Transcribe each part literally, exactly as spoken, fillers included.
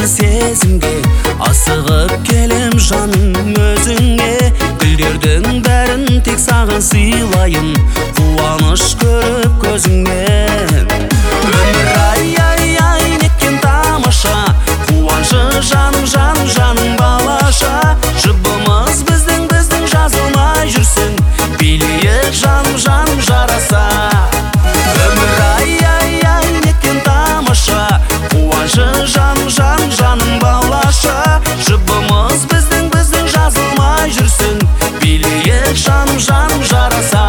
сезімге, асығып келем жаным өзіңе. Гүлдердің бәрін тек саған сыйлайын, қуаныш көріп көзіңнен. Өмір ай ай ай неткен тамаша, қуанышы жаным жаным жаным балаша. Жұбымыз біздің біздің жазылмай жүрсін, билейік жаным жаным жараса. Өмір ай ай ай неткен тамаша, қуанышы жаным жаным жаным балаша. Жұбымыз біздің біздің жазылмай жүрсін, билейік жаным жаным жараса.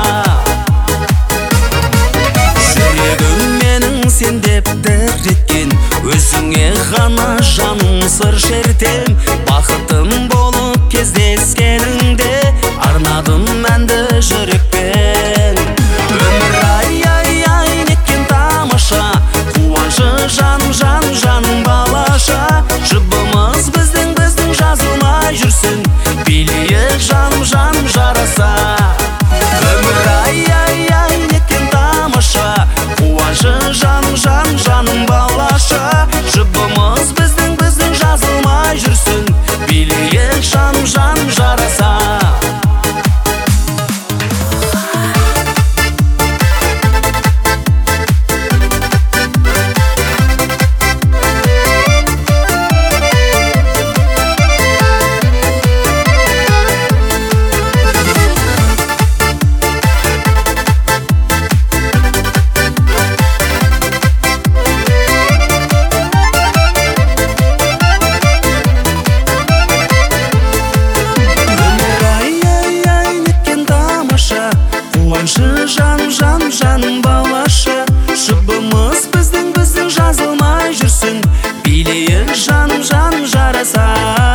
Жүрегім менің сен деп дір еткен, өзіңе ғана жаным сыр шертем. Бақытым болып кездескеніңде, арнадым әнді жүрекпен. Өмір ай ай ай неткен тамаша, қуанышы жаным жаным жаным балаша. Жұбымыз біздің біздің жазылмай жүрсін, билейік жаным жаным жараса. Өмір ай ай ай неткен тамаша, қуанышы жаным жаным жаным балаша. Жұбымыз біздің біздің жазылмай жүрсін, билейік жаным жаным жараса. Қуанышы жаным жаным жаным балаша. Жұбымыз біздің біздің жазылмай жүрсін, билейік жаным жаным жараса.